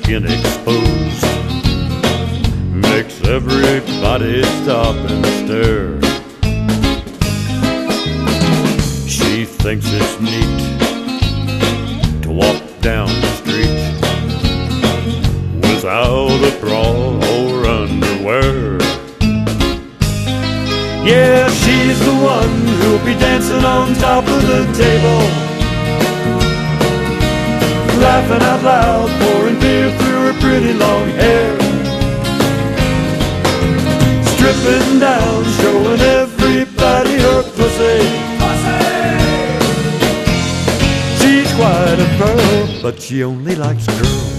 skin exposed makes everybody stop and stare. She thinks it's neat to walk down the street without a bra or underwear. Yeah, she's the one who'll be dancing on top of the table, laughing out loud, pouring beer through her pretty long hair, stripping down, showing everybody her pussy. She's quite a pearl, but she only likes girls